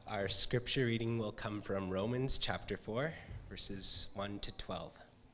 Our scripture reading will come from Romans chapter 4, verses 1 to 12.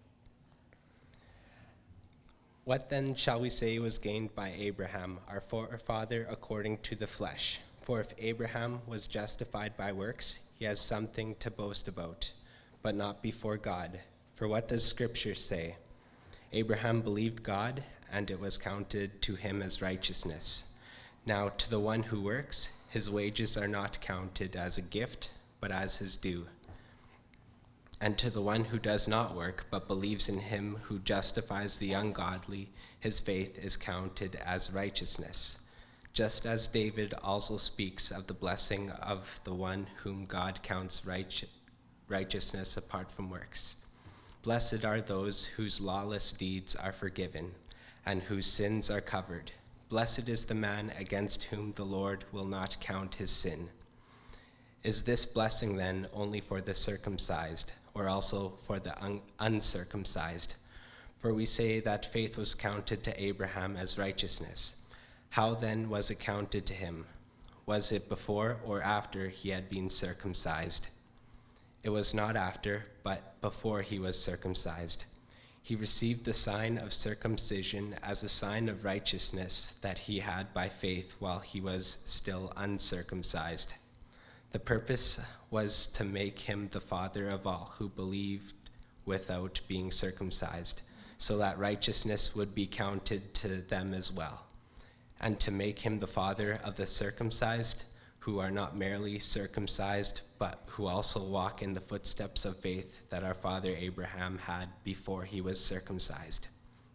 What then shall we say was gained by Abraham, our forefather according to the flesh? For if Abraham was justified by works, he has something to boast about, but not before God. For what does Scripture say? Abraham believed God, and it was counted to him as righteousness. Now to the one who works, his wages are not counted as a gift, but as his due. And to the one who does not work, but believes in him who justifies the ungodly, his faith is counted as righteousness. Just as David also speaks of the blessing of the one whom God counts righteousness apart from works. Blessed are those whose lawless deeds are forgiven, and whose sins are covered. Blessed is the man against whom the Lord will not count his sin. Is this blessing then only for the circumcised, or also for the uncircumcised? For we say that faith was counted to Abraham as righteousness. How then was it counted to him? Was it before or after he had been circumcised? It was not after, but before he was circumcised. He received the sign of circumcision as a sign of righteousness that he had by faith while he was still uncircumcised. The purpose was to make him the father of all who believed without being circumcised, so that righteousness would be counted to them as well, and to make him the father of the circumcised, who are not merely circumcised, but who also walk in the footsteps of faith that our father Abraham had before he was circumcised.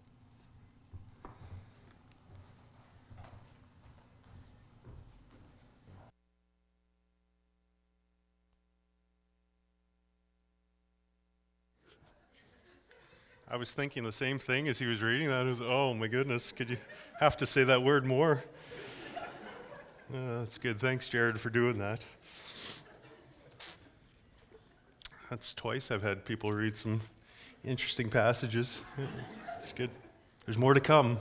I was thinking the same thing as he was reading that. Oh my goodness, could you have to say that word more? That's good. Thanks, Jared, for doing that. That's twice I've had people read some interesting passages. It's good. There's more to come.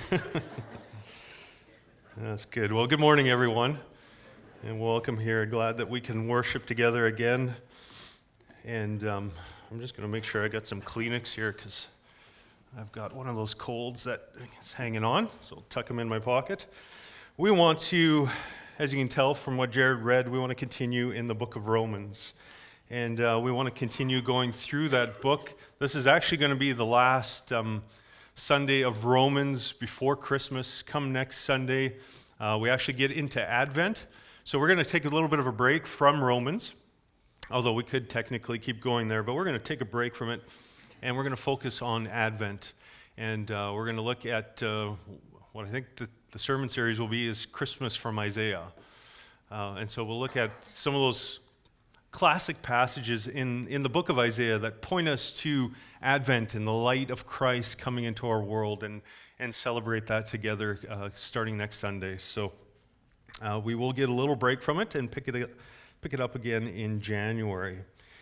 That's good. Well, good morning, everyone, and welcome here. Glad that we can worship together again. And I'm just going to make sure I got some Kleenex here because I've got one of those colds that is hanging on, so I'll tuck them in my pocket. We want to, as you can tell from what Jared read, we want to continue in the book of Romans. And we want to continue going through that book. This is actually going to be the last Sunday of Romans before Christmas. Come next Sunday, we actually get into Advent. So we're going to take a little bit of a break from Romans, although we could technically keep going there, but we're going to take a break from it, and we're going to focus on Advent. And we're going to look at what I think the sermon series will be is Christmas from Isaiah. And so we'll look at some of those classic passages in the book of Isaiah that point us to Advent and the light of Christ coming into our world and celebrate that together starting next Sunday. So we will get a little break from it and pick it up again in January.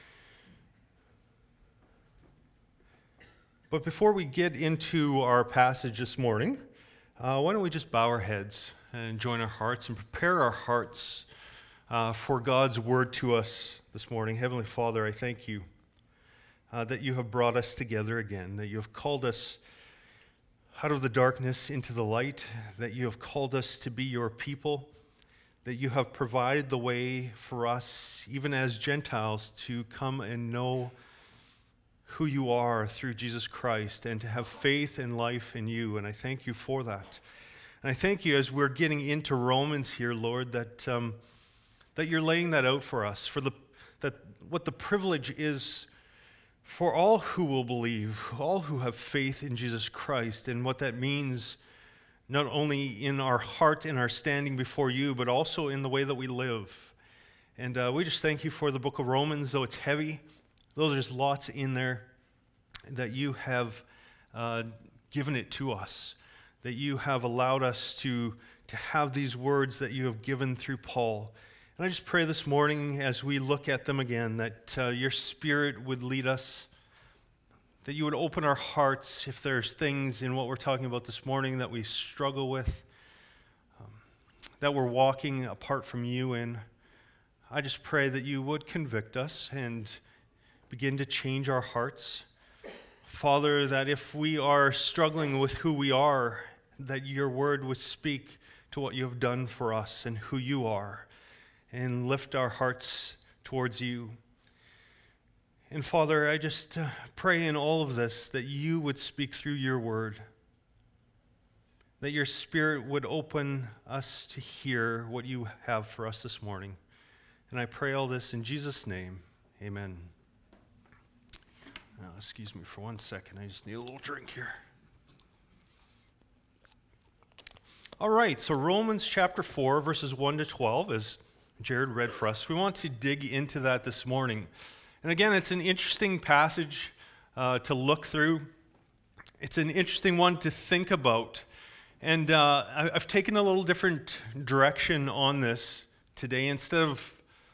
But before we get into our passage this morning, why don't we just bow our heads and join our hearts and prepare our hearts for God's word to us this morning. Heavenly Father, I thank you that you have brought us together again, that you have called us out of the darkness into the light, that you have called us to be your people, that you have provided the way for us, even as Gentiles, to come and know who you are through Jesus Christ and to have faith and life in you. And I thank you for that. And I thank you as we're getting into Romans here, Lord, that you're laying that out for us, that what the privilege is for all who will believe, all who have faith in Jesus Christ, and what that means not only in our heart and our standing before you, but also in the way that we live. And we just thank you for the book of Romans, though it's heavy, though there's lots in there, that you have given it to us, that you have allowed us to have these words that you have given through Paul. And I just pray this morning as we look at them again, that your Spirit would lead us, that you would open our hearts if there's things in what we're talking about this morning that we struggle with, that we're walking apart from you in. I just pray that you would convict us and begin to change our hearts. Father, that if we are struggling with who we are, that your word would speak to what you have done for us and who you are, and lift our hearts towards you. And Father, I just pray in all of this that you would speak through your word, that your Spirit would open us to hear what you have for us this morning. And I pray all this in Jesus' name. Amen. Now, excuse me for 1 second. I just need a little drink here. All right, so Romans chapter 4, verses 1 to 12, as Jared read for us. We want to dig into that this morning. And again, it's an interesting passage to look through. It's an interesting one to think about. And I've taken a little different direction on this today. Instead of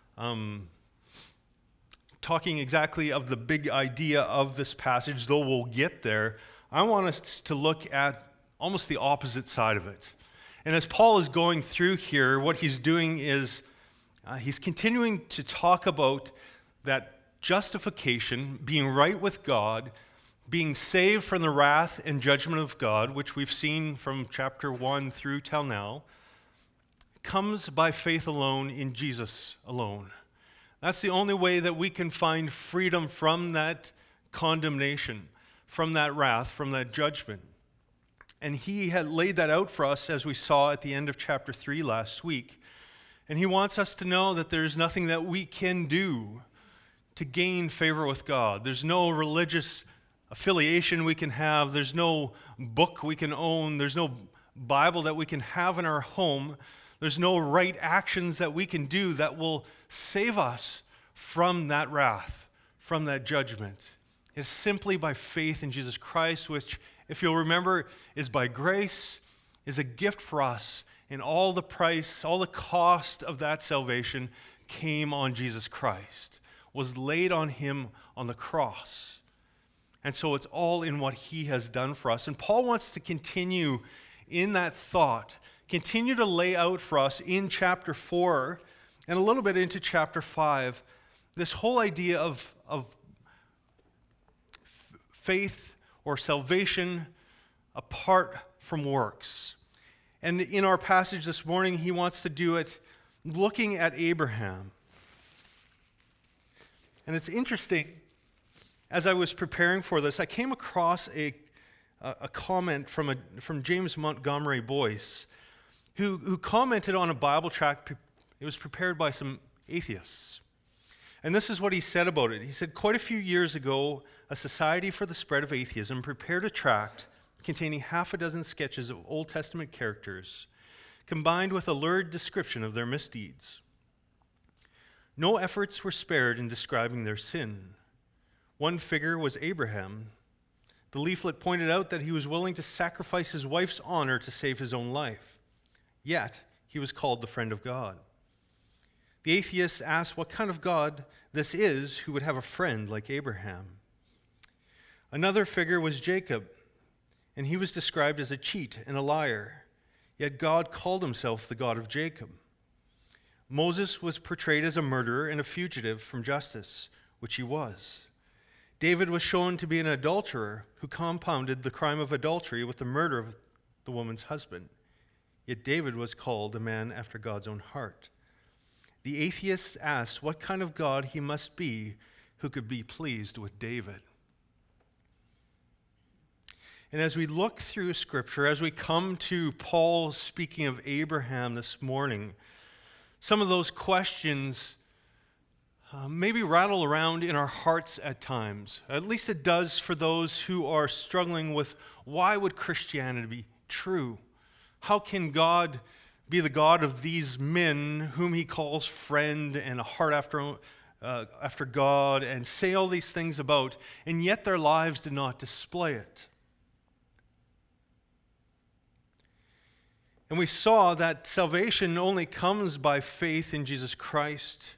talking exactly of the big idea of this passage, though we'll get there, I want us to look at almost the opposite side of it. And as Paul is going through here, what he's doing is he's continuing to talk about that justification, being right with God, being saved from the wrath and judgment of God, which we've seen from chapter 1 through till now, comes by faith alone in Jesus alone. That's the only way that we can find freedom from that condemnation, from that wrath, from that judgment. And he had laid that out for us, as we saw at the end of chapter 3 last week. And he wants us to know that there's nothing that we can do to gain favor with God. There's no religious affiliation we can have. There's no book we can own. There's no Bible that we can have in our home. There's no right actions that we can do that will save us from that wrath, from that judgment. It's simply by faith in Jesus Christ, which, if you'll remember, is by grace, is a gift for us. And all the price, all the cost of that salvation came on Jesus Christ, was laid on him on the cross. And so it's all in what he has done for us. And Paul wants to continue in that thought, continue to lay out for us in chapter 4 and a little bit into chapter 5, this whole idea of faith or salvation apart from works. And in our passage this morning, he wants to do it looking at Abraham. And it's interesting, as I was preparing for this, I came across a comment from James Montgomery Boyce, who commented on a Bible tract. It was prepared by some atheists. And this is what he said about it. He said, quite a few years ago, a Society for the Spread of Atheism prepared a tract containing half a dozen sketches of Old Testament characters, combined with a lurid description of their misdeeds. No efforts were spared in describing their sin. One figure was Abraham. The leaflet pointed out that he was willing to sacrifice his wife's honor to save his own life. Yet, he was called the friend of God. The atheists asked what kind of God this is who would have a friend like Abraham. Another figure was Jacob, and he was described as a cheat and a liar. Yet God called himself the God of Jacob. Moses was portrayed as a murderer and a fugitive from justice, which he was. David was shown to be an adulterer who compounded the crime of adultery with the murder of the woman's husband. Yet David was called a man after God's own heart. The atheists asked what kind of God he must be who could be pleased with David. And as we look through Scripture, as we come to Paul speaking of Abraham this morning, some of those questions maybe rattle around in our hearts at times. At least it does for those who are struggling with, why would Christianity be true? How can God be the God of these men whom he calls friend and a heart after God, and say all these things about, and yet their lives did not display it? And we saw that salvation only comes by faith in Jesus Christ.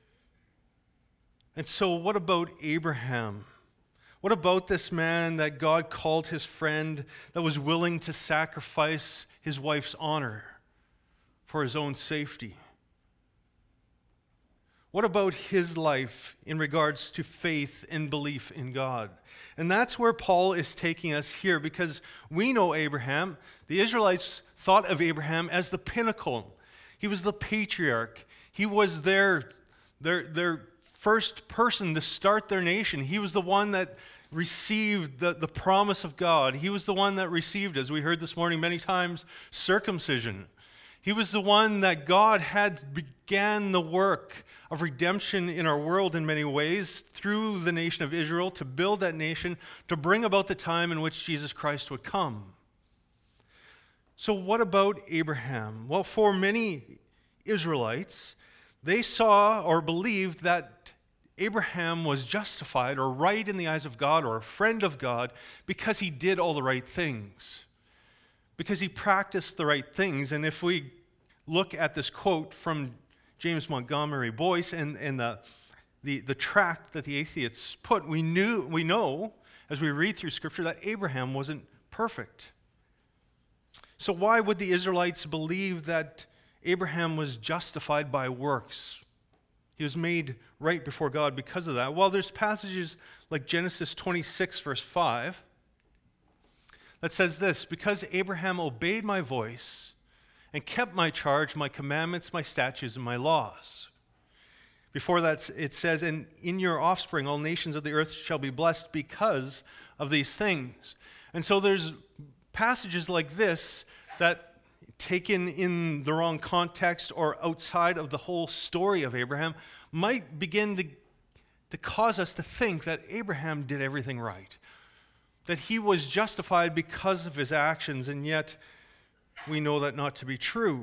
And so what about Abraham? What about this man that God called his friend, that was willing to sacrifice his wife's honor for his own safety? What about his life in regards to faith and belief in God? And that's where Paul is taking us here, because we know Abraham. The Israelites thought of Abraham as the pinnacle. He was the patriarch. He was their first person to start their nation. He was the one that received the promise of God. He was the one that received, as we heard this morning many times, circumcision. He was the one that God had began the work of redemption in our world in many ways through the nation of Israel, to build that nation, to bring about the time in which Jesus Christ would come. So what about Abraham? Well, for many Israelites, they saw or believed that Abraham was justified or right in the eyes of God or a friend of God because he did all the right things, because he practiced the right things. And if we look at this quote from James Montgomery Boyce and the tract that the atheists put, we know as we read through Scripture that Abraham wasn't perfect. So why would the Israelites believe that Abraham was justified by works? He was made right before God because of that. Well, there's passages like Genesis 26, verse 5, that says this: because Abraham obeyed my voice and kept my charge, my commandments, my statutes, and my laws. Before that, it says, and in your offspring all nations of the earth shall be blessed because of these things. And so there's passages like this that, taken in the wrong context or outside of the whole story of Abraham, might begin to cause us to think that Abraham did everything right, that he was justified because of his actions, and yet we know that not to be true.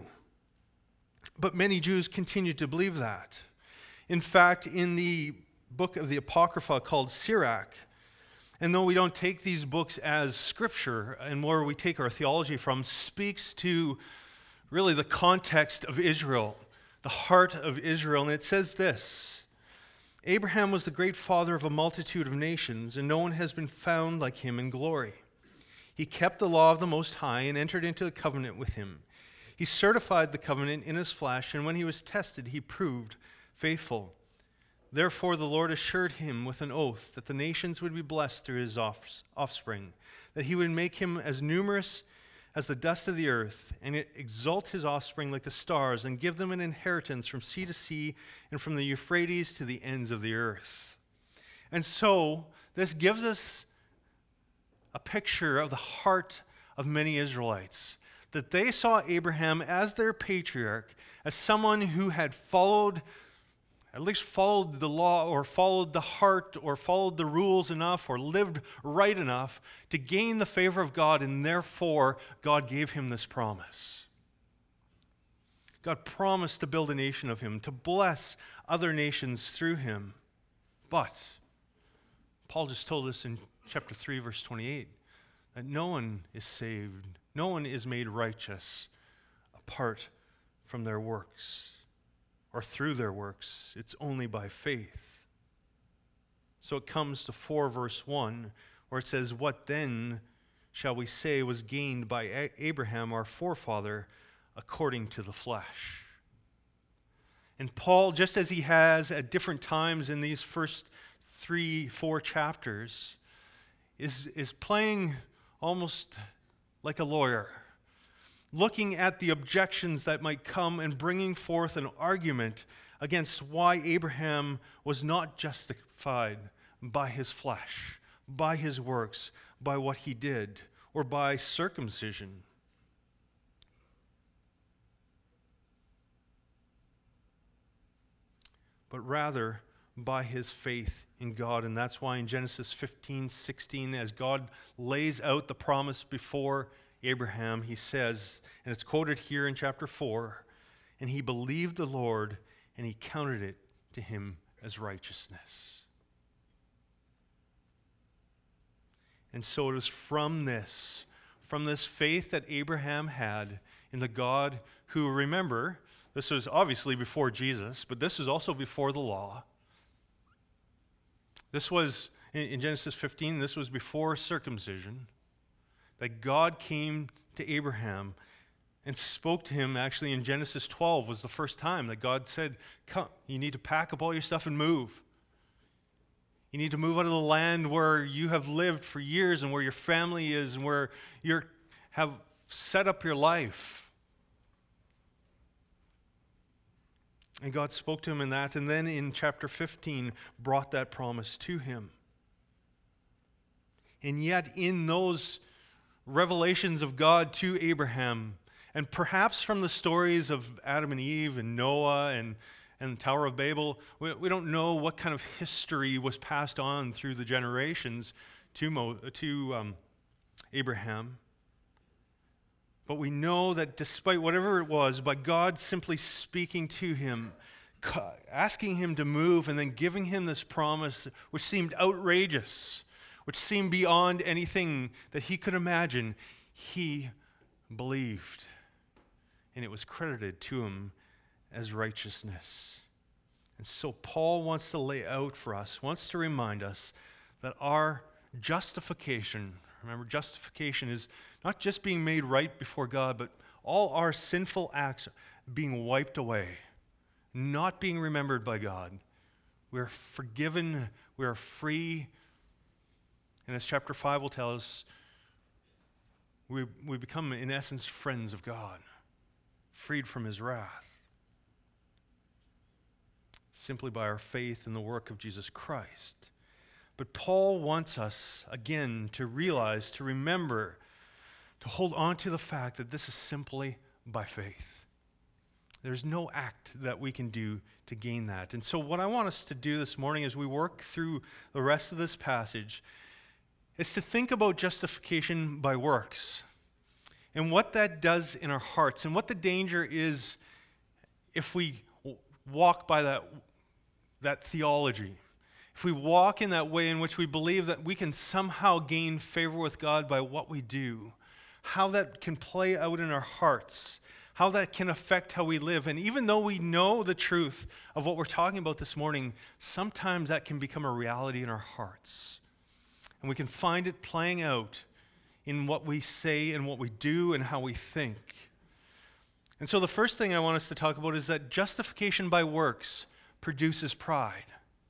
But many Jews continued to believe that. In fact, in the book of the Apocrypha called Sirach, and though we don't take these books as scripture, and where we take our theology from, speaks to really the context of Israel, the heart of Israel. And it says this: Abraham was the great father of a multitude of nations, and no one has been found like him in glory. He kept the law of the Most High and entered into a covenant with him. He certified the covenant in his flesh, and when he was tested, he proved faithful. Therefore the Lord assured him with an oath that the nations would be blessed through his offspring, that he would make him as numerous as the dust of the earth, and exalt his offspring like the stars, and give them an inheritance from sea to sea and from the Euphrates to the ends of the earth. And so this gives us a picture of the heart of many Israelites, that they saw Abraham as their patriarch, as someone who had at least followed the law, or followed the heart, or followed the rules enough, or lived right enough to gain the favor of God, and therefore God gave him this promise. God promised to build a nation of him, to bless other nations through him. But Paul just told us in chapter 3, verse 28, that no one is saved, no one is made righteous apart from their works, or through their works. It's only by faith. So it comes to 4 verse 1, where it says, what then shall we say was gained by Abraham, our forefather, according to the flesh? And Paul, just as he has at different times in these first 3-4 chapters, is playing almost like a lawyer, looking at the objections that might come and bringing forth an argument against why Abraham was not justified by his flesh, by his works, by what he did, or by circumcision. But rather by his faith in God. And that's why in Genesis 15:16, as God lays out the promise before Abraham, he says, and it's quoted here in chapter 4, and he believed the Lord, and he counted it to him as righteousness. And so it is from this faith that Abraham had in the God who, remember, this was obviously before Jesus, but this was also before the law. This was, in Genesis 15, this was before circumcision, that God came to Abraham and spoke to him. Actually, in Genesis 12 was the first time that God said, come, you need to pack up all your stuff and move. You need to move out of the land where you have lived for years and where your family is and where you have set up your life. And God spoke to him in that, and then in chapter 15 brought that promise to him. And yet in those revelations of God to Abraham, and perhaps from the stories of Adam and Eve and Noah and the Tower of Babel, we don't know what kind of history was passed on through the generations to Abraham. But we know that despite whatever it was, by God simply speaking to him, asking him to move, and then giving him this promise which seemed outrageous, which seemed beyond anything that he could imagine, he believed. And it was credited to him as righteousness. And so Paul wants to lay out for us, wants to remind us that our justification, remember, justification is not just being made right before God, but all our sinful acts being wiped away, not being remembered by God. We're forgiven, we are free. And as chapter 5 will tell us, we become, in essence, friends of God, freed from his wrath, simply by our faith in the work of Jesus Christ. But Paul wants us, again, to realize, to remember, to hold on to the fact that this is simply by faith. There's no act that we can do to gain that. And so what I want us to do this morning as we work through the rest of this passage is to think about justification by works and what that does in our hearts and what the danger is if we walk by that theology. If we walk in that way in which we believe that we can somehow gain favor with God by what we do, how that can play out in our hearts, how that can affect how we live. And even though we know the truth of what we're talking about this morning, sometimes that can become a reality in our hearts. And we can find it playing out in what we say and what we do and how we think. And so the first thing I want us to talk about is that justification by works produces pride.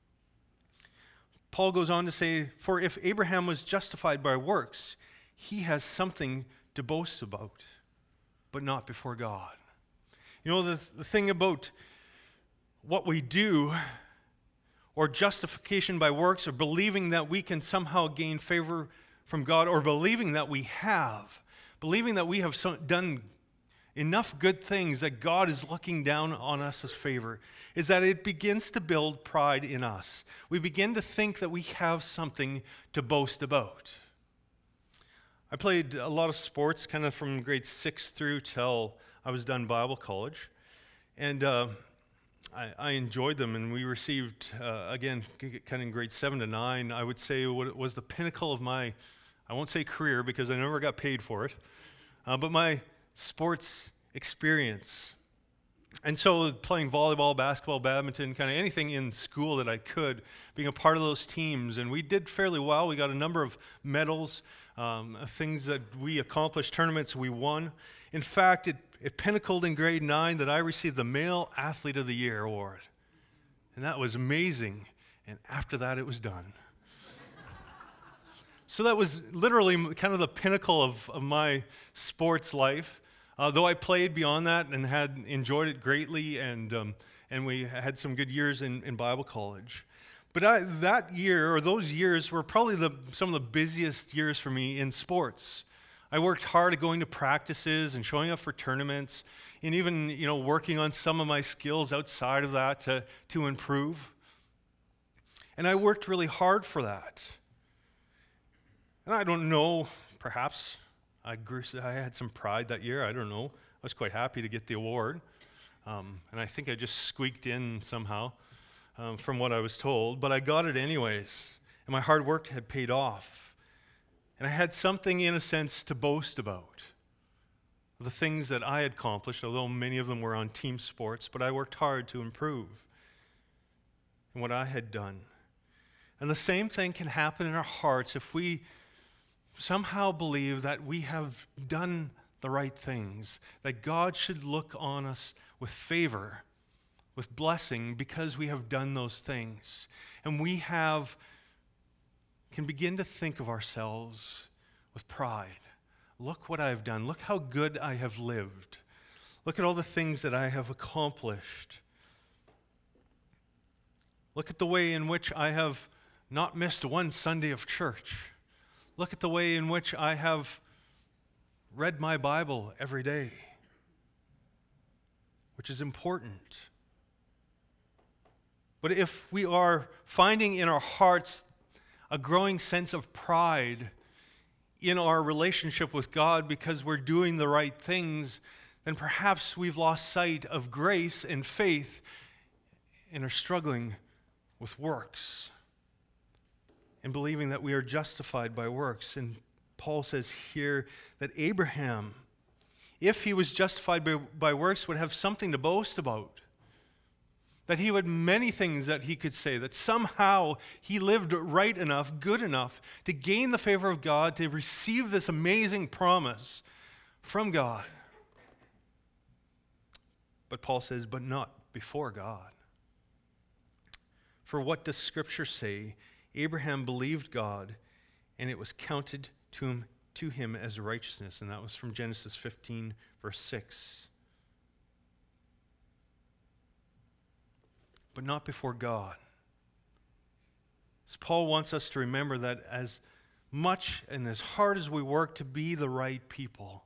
Paul goes on to say, for if Abraham was justified by works, he has something to boast about, but not before God. You know, the thing about what we do, or justification by works, or believing that we can somehow gain favor from God, or believing that we have done enough good things that God is looking down on us as favor, is that it begins to build pride in us. We begin to think that we have something to boast about. I played a lot of sports kind of from grade 6 through till I was done Bible college. And I enjoyed them, and we received, again, kind of in grade 7 to 9, I would say what was the pinnacle of my, I won't say career because I never got paid for it, but my sports experience. And so playing volleyball, basketball, badminton, kind of anything in school that I could, being a part of those teams. And we did fairly well. We got a number of medals, things that we accomplished, tournaments we won. In fact, it pinnacled in grade 9 that I received the Male Athlete of the Year award. And that was amazing. And after that, it was done. So that was literally kind of the pinnacle of my sports life. Though I played beyond that and had enjoyed it greatly, and we had some good years in Bible college. But that year, or those years, were probably some of the busiest years for me in sports. I worked hard at going to practices and showing up for tournaments, and even working on some of my skills outside of that to improve. And I worked really hard for that. And I don't know, perhaps I had some pride that year. I don't know. I was quite happy to get the award. And I think I just squeaked in somehow from what I was told. But I got it anyways. And my hard work had paid off. And I had something, in a sense, to boast about. The things that I had accomplished, although many of them were on team sports, but I worked hard to improve in what I had done. And the same thing can happen in our hearts if we somehow believe that we have done the right things, that God should look on us with favor, with blessing, because we have done those things. And we can begin to think of ourselves with pride. Look what I have done. Look how good I have lived. Look at all the things that I have accomplished. Look at the way in which I have not missed one Sunday of church. Look at the way in which I have read my Bible every day, which is important. But if we are finding in our hearts a growing sense of pride in our relationship with God because we're doing the right things, then perhaps we've lost sight of grace and faith and are struggling with works and believing that we are justified by works. And Paul says here that Abraham, if he was justified by works, would have something to boast about. That he had many things that he could say, that somehow he lived right enough, good enough to gain the favor of God, to receive this amazing promise from God. But Paul says, but not before God. For what does Scripture say? Abraham believed God, and it was counted to him as righteousness. And that was from Genesis 15, verse 6. But not before God. So Paul wants us to remember that as much and as hard as we work to be the right people,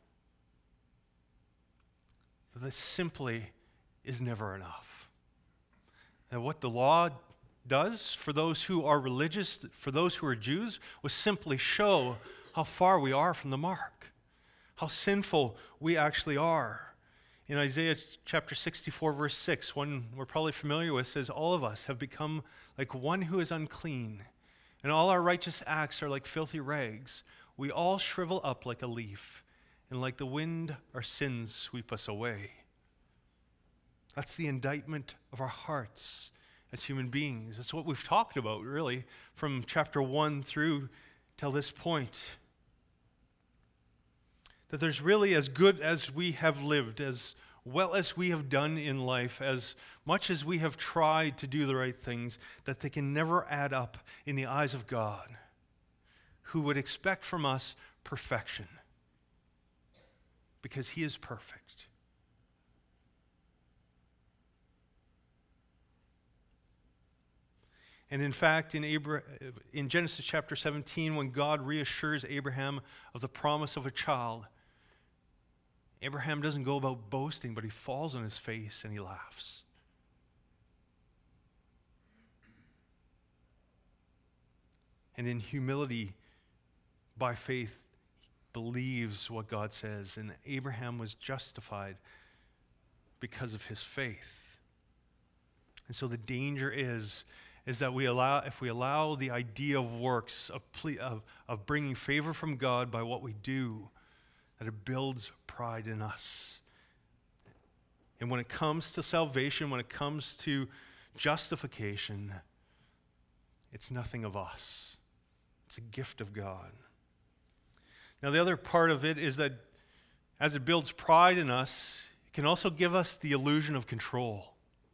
that simply is never enough. And what the law does for those who are religious, for those who are Jews, was simply show how far we are from the mark, how sinful we actually are. In Isaiah chapter 64, verse 6, one we're probably familiar with, says, all of us have become like one who is unclean, and all our righteous acts are like filthy rags. We all shrivel up like a leaf, and like the wind, our sins sweep us away. That's the indictment of our hearts as human beings. That's what we've talked about, really, from chapter 1 through till this point. That there's really, as good as we have lived, as well as we have done in life, as much as we have tried to do the right things, that they can never add up in the eyes of God, who would expect from us perfection, because He is perfect. And in fact, in Genesis chapter 17, when God reassures Abraham of the promise of a child, Abraham doesn't go about boasting, but he falls on his face and he laughs. And in humility, by faith, believes what God says. And Abraham was justified because of his faith. And so the danger is that if we allow the idea of works, of bringing favor from God by what we do, that it builds pride in us. And when it comes to salvation, when it comes to justification, it's nothing of us. It's a gift of God. Now, the other part of it is that as it builds pride in us, it can also give us the illusion of control.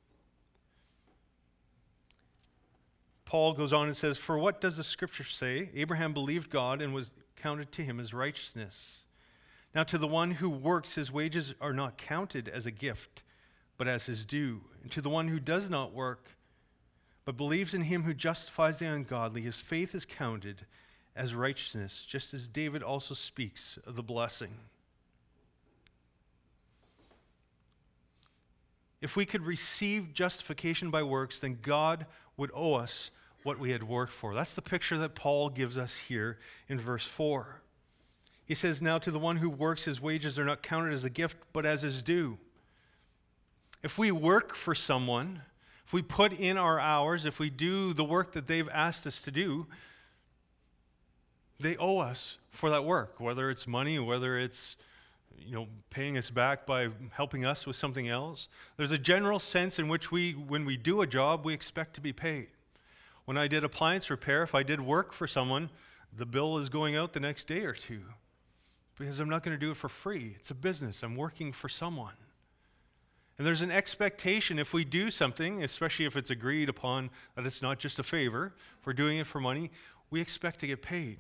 Paul goes on and says, for what does the Scripture say? Abraham believed God and was counted to him as righteousness. Now to the one who works, his wages are not counted as a gift, but as his due. And to the one who does not work, but believes in him who justifies the ungodly, his faith is counted as righteousness, just as David also speaks of the blessing. If we could receive justification by works, then God would owe us what we had worked for. That's the picture that Paul gives us here in verse 4. He says, now to the one who works, his wages are not counted as a gift, but as his due. If we work for someone, if we put in our hours, if we do the work that they've asked us to do, they owe us for that work, whether it's money, whether it's paying us back by helping us with something else. There's a general sense in which when we do a job, we expect to be paid. When I did appliance repair, if I did work for someone, the bill is going out the next day or two. because I'm not going to do it for free. It's a business. I'm working for someone. And there's an expectation if we do something, especially if it's agreed upon that it's not just a favor, if we're doing it for money, we expect to get paid.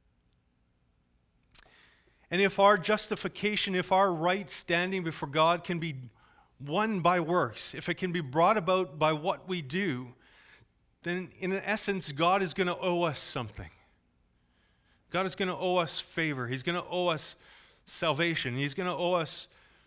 And if our justification, if our right standing before God can be won by works, if it can be brought about by what we do, then in essence, God is going to owe us something. God is going to owe us favor. He's going to owe us salvation. He's going to owe us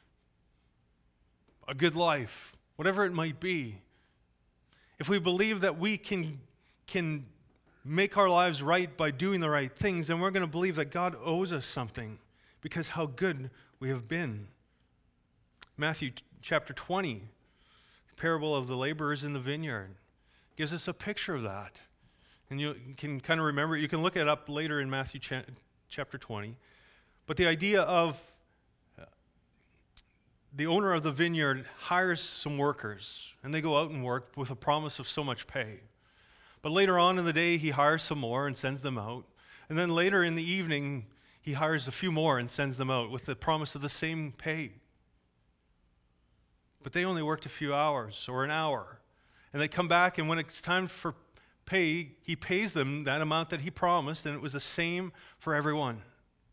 a good life, whatever it might be. If we believe that we can make our lives right by doing the right things, then we're going to believe that God owes us something because how good we have been. Matthew chapter 20, the parable of the laborers in the vineyard, gives us a picture of that. And you can kind of remember it. You can look it up later in Matthew chapter 20. But the idea of the owner of the vineyard hires some workers, and they go out and work with a promise of so much pay. But later on in the day, he hires some more and sends them out. And then later in the evening, he hires a few more and sends them out with the promise of the same pay. But they only worked a few hours or an hour. And they come back, and when it's time for pay, he pays them that amount that he promised, and it was the same for everyone.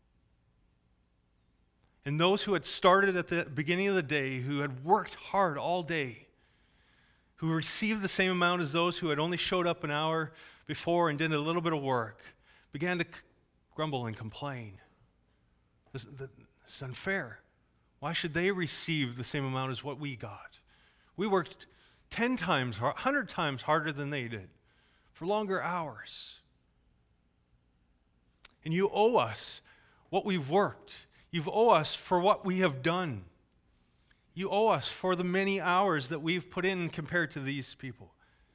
And those who had started at the beginning of the day, who had worked hard all day, who received the same amount as those who had only showed up an hour before and did a little bit of work, began to grumble and complain. This is unfair. Why should they receive the same amount as what we got? We worked 10 times, 100 times harder than they did for longer hours. And you owe us what we've worked. You owe us for what we have done. You owe us for the many hours that we've put in compared to these people.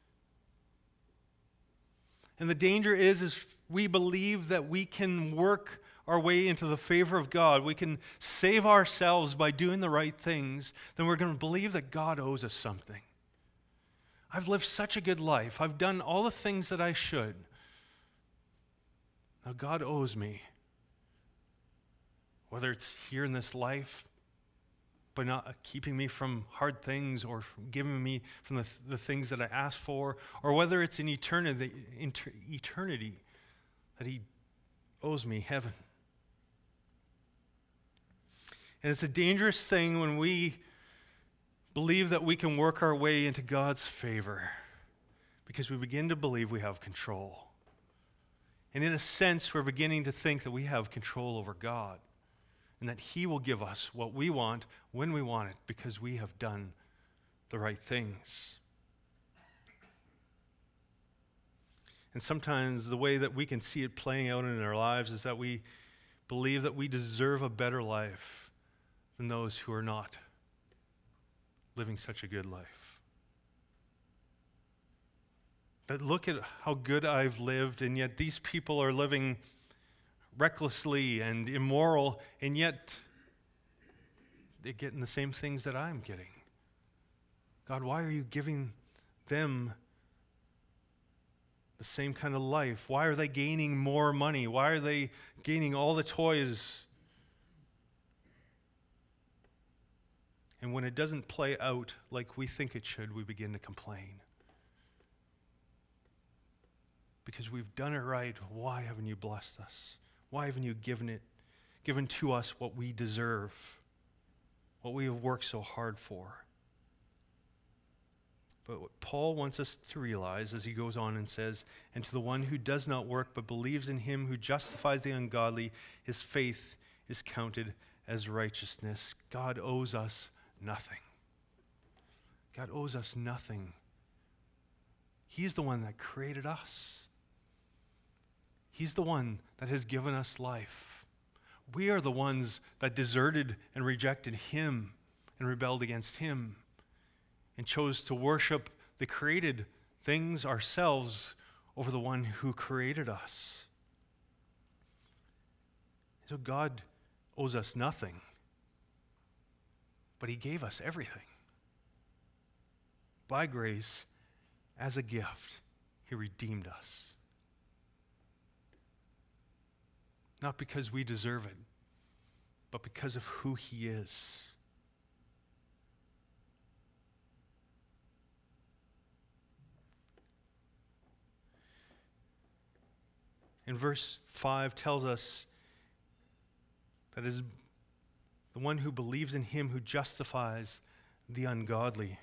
And the danger is we believe that we can work our way into the favor of God. We can save ourselves by doing the right things. Then we're going to believe that God owes us something. I've lived such a good life. I've done all the things that I should. Now God owes me. Whether it's here in this life, by not keeping me from hard things or giving me from the things that I asked for, or whether it's in eternity that he owes me heaven. And it's a dangerous thing when we believe that we can work our way into God's favor because we begin to believe we have control. And in a sense, we're beginning to think that we have control over God and that he will give us what we want when we want it because we have done the right things. And sometimes the way that we can see it playing out in our lives is that we believe that we deserve a better life than those who are not living such a good life. That look at how good I've lived, and yet these people are living recklessly and immoral, and yet they're getting the same things that I'm getting. God, why are you giving them the same kind of life? Why are they gaining more money? Why are they gaining all the toys? And when it doesn't play out like we think it should, we begin to complain. Because we've done it right. Why haven't you blessed us? Why haven't you given to us what we deserve, what we have worked so hard for? But what Paul wants us to realize as he goes on and says, and to the one who does not work but believes in him who justifies the ungodly, his faith is counted as righteousness. God owes us nothing. God owes us nothing. He's the one that created us. He's the one that has given us life. We are the ones that deserted and rejected him and rebelled against him and chose to worship the created things ourselves over the one who created us. So God owes us nothing, but he gave us everything. By grace, as a gift, he redeemed us. Not because we deserve it, but because of who he is. And verse 5 tells us that it is the one who believes in him who justifies the ungodly.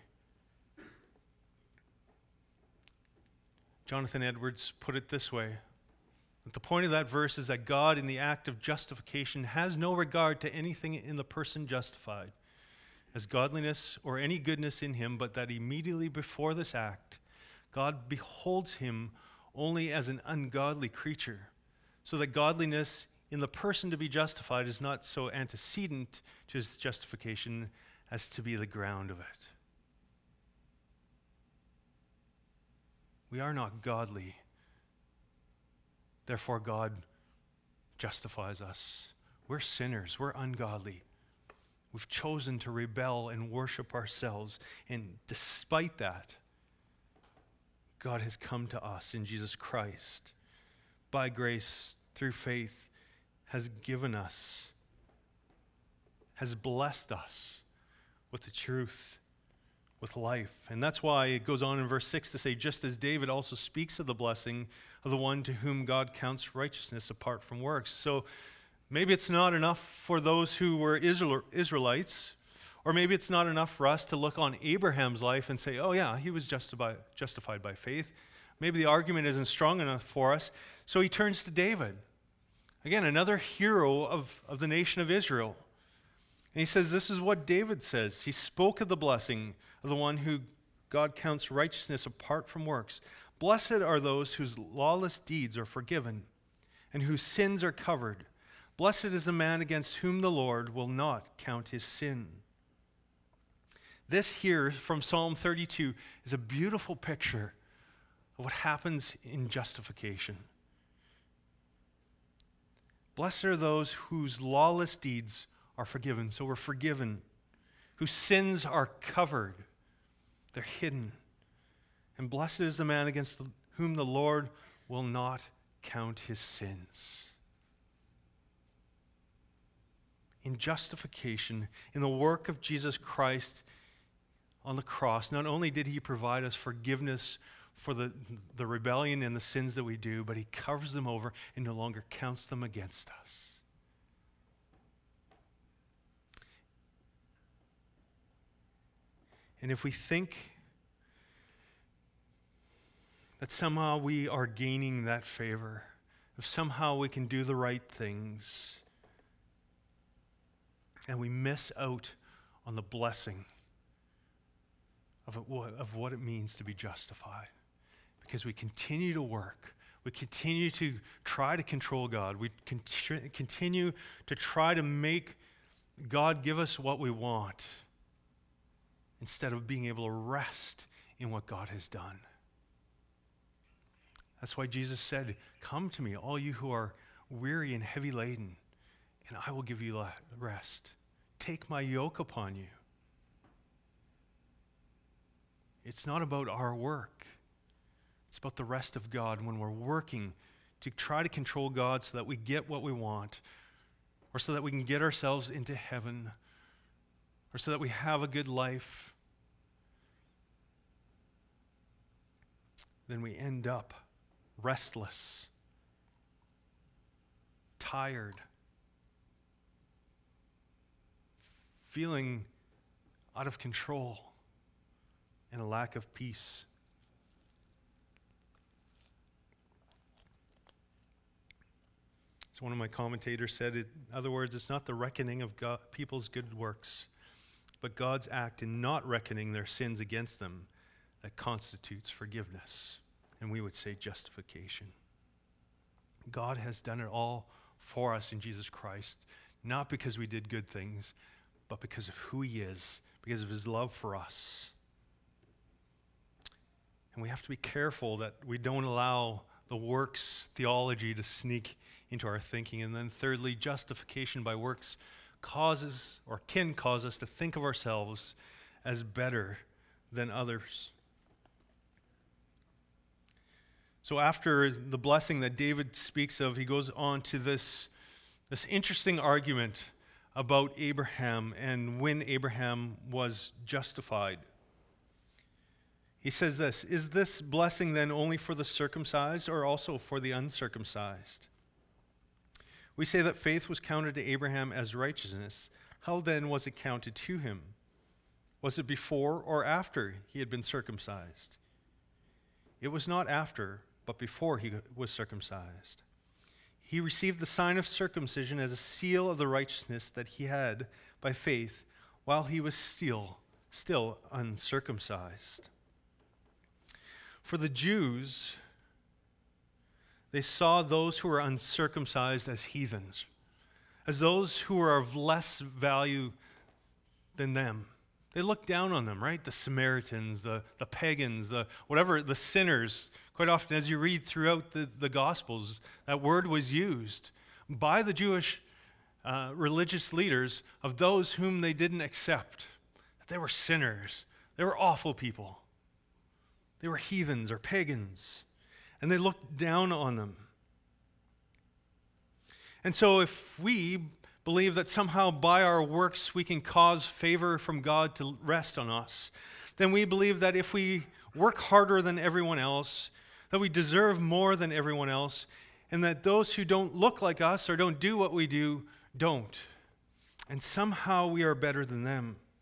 Jonathan Edwards put it this way: that the point of that verse is that God, in the act of justification, has no regard to anything in the person justified as godliness or any goodness in him, but that immediately before this act, God beholds him only as an ungodly creature, so that godliness in the person to be justified is not so antecedent to his justification as to be the ground of it. We are not godly. Therefore, God justifies us. We're sinners. We're ungodly. We've chosen to rebel and worship ourselves. And despite that, God has come to us in Jesus Christ. By grace, through faith, has given us, has blessed us with the truth, with life. And that's why it goes on in verse 6 to say, just as David also speaks of the blessing of the one to whom God counts righteousness apart from works. So maybe it's not enough for those who were Israelites, or maybe it's not enough for us to look on Abraham's life and say, oh yeah, he was justified by faith. Maybe the argument isn't strong enough for us. So he turns to David. Again, another hero of the nation of Israel. And he says, this is what David says. He spoke of the blessing of the one who God counts righteousness apart from works. Blessed are those whose lawless deeds are forgiven and whose sins are covered. Blessed is the man against whom the Lord will not count his sin. This here from Psalm 32 is a beautiful picture of what happens in justification. Blessed are those whose lawless deeds are forgiven. So we're forgiven. Whose sins are covered. They're hidden. And blessed is the man against whom the Lord will not count his sins. In justification, in the work of Jesus Christ on the cross, not only did he provide us forgiveness for the rebellion and the sins that we do, but he covers them over and no longer counts them against us. And if we think that somehow we are gaining that favor, if somehow we can do the right things, and we miss out on the blessing of what it means to be justified, because we continue to work, we continue to try to control God, we continue to try to make God give us what we want, instead of being able to rest in what God has done. That's why Jesus said, come to me, all you who are weary and heavy laden, and I will give you rest. Take my yoke upon you. It's not about our work. It's about the rest of God when we're working to try to control God so that we get what we want, or so that we can get ourselves into heaven, or so that we have a good life. Then we end up restless, tired, feeling out of control, and a lack of peace. As one of my commentators said, in other words, it's not the reckoning of people's good works, but God's act in not reckoning their sins against them that constitutes forgiveness. And we would say justification. God has done it all for us in Jesus Christ, not because we did good things, but because of who he is, because of his love for us. And we have to be careful that we don't allow the works theology to sneak into our thinking. And then thirdly, justification by works causes or can cause us to think of ourselves as better than others. So after the blessing that David speaks of, he goes on to this interesting argument about Abraham and when Abraham was justified. He says this, "Is this blessing then only for the circumcised or also for the uncircumcised? We say that faith was counted to Abraham as righteousness. How then was it counted to him? Was it before or after he had been circumcised? It was not after, but before he was circumcised. He received the sign of circumcision as a seal of the righteousness that he had by faith while he was still uncircumcised. For the Jews, they saw those who were uncircumcised as heathens, as those who were of less value than them. They looked down on them, right? The Samaritans, the pagans, the sinners. Quite often, as you read throughout the Gospels, that word was used by the Jewish religious leaders of those whom they didn't accept. They were sinners. They were awful people. They were heathens or pagans. And they looked down on them. And so if we believe that somehow by our works we can cause favor from God to rest on us, then we believe that if we work harder than everyone else, that we deserve more than everyone else, and that those who don't look like us or don't do what we do, don't. And somehow we are better than them.